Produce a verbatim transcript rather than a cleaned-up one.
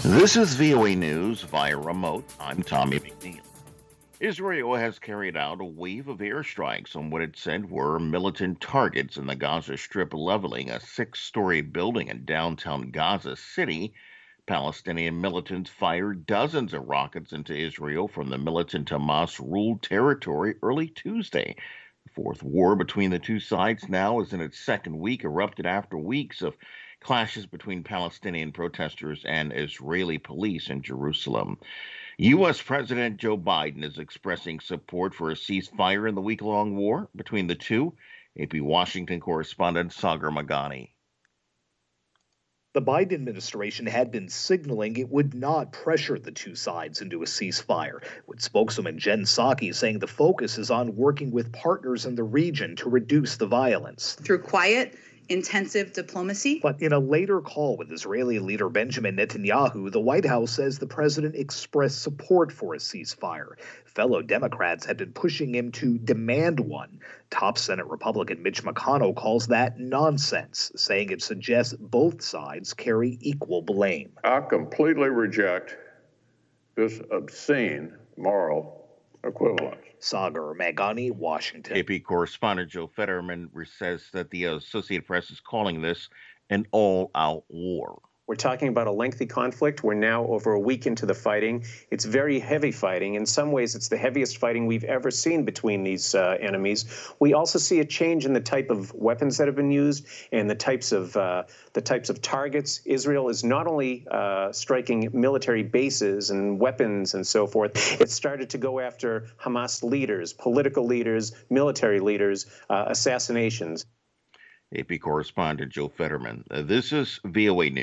This is V O A News via remote. I'm Tommy McNeil. Israel has carried out a wave of airstrikes on what it said were militant targets in the Gaza Strip, leveling a six-story building in downtown Gaza City. Palestinian militants fired dozens of rockets into Israel from the militant Hamas-ruled territory early Tuesday. The fourth war between the two sides now is in its second week, erupted after weeks of clashes between Palestinian protesters and Israeli police in Jerusalem. U S. President Joe Biden is expressing support for a ceasefire in the week-long war between the two. A P Washington correspondent Sagar Magani. The Biden administration had been signaling it would not pressure the two sides into a ceasefire, with spokeswoman Jen Psaki saying the focus is on working with partners in the region to reduce the violence. Through quiet, intensive diplomacy. But in a later call with Israeli leader Benjamin Netanyahu, the White House says the president expressed support for a ceasefire. Fellow Democrats had been pushing him to demand one. Top Senate Republican Mitch McConnell calls that nonsense, saying it suggests both sides carry equal blame. I completely reject this obscene moral equivalence. Sagar Magani, Washington. A P correspondent Joe Fetterman says that the Associated Press is calling this an all-out war. We're talking about a lengthy conflict. We're now over a week into the fighting. It's very heavy fighting. In some ways, it's the heaviest fighting we've ever seen between these uh, enemies. We also see a change in the type of weapons that have been used and the types of uh, the types of targets. Israel is not only uh, striking military bases and weapons and so forth. It's started to go after Hamas leaders, political leaders, military leaders, uh, assassinations. A P correspondent Joe Fetterman. Uh, this is V O A News.